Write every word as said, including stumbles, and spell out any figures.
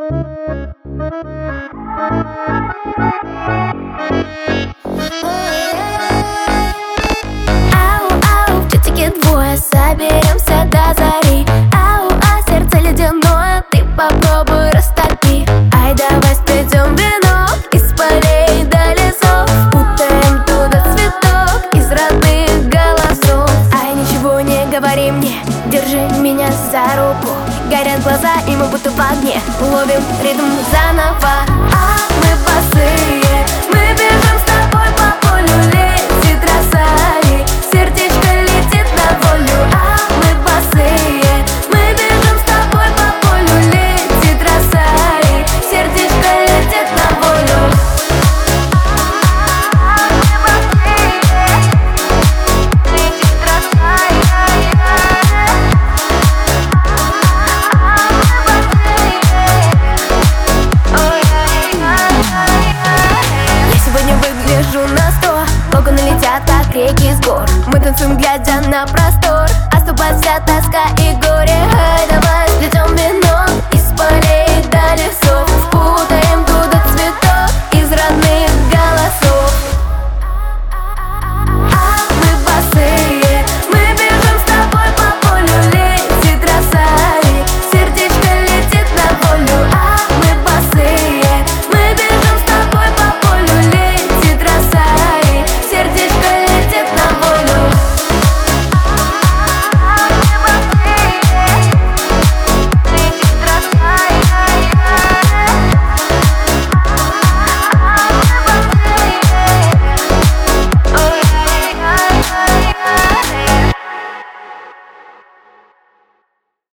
Ау-ау, в чатике двое, соберемся до зари. Ау, а сердце ледяное, ты попробуй растопи. Ай, давай спредем вино из полей до лесов, путаем туда цветок из родных голосов. Ай, ничего не говори мне, держи меня за руку. Горят глаза, и мы будто в огне, ловим ритм заново. А мы босые, мы бежим с тобой по полю, летит роса, и сердечко летит на волю. А мы босые, мы бежим с тобой по полю, летит роса, и сердечко летит на волю. Выгляжу на сто, локоны летят, как реки с гор. Мы танцуем, глядя на простор, оступает вся тоска и горе. Ай, давай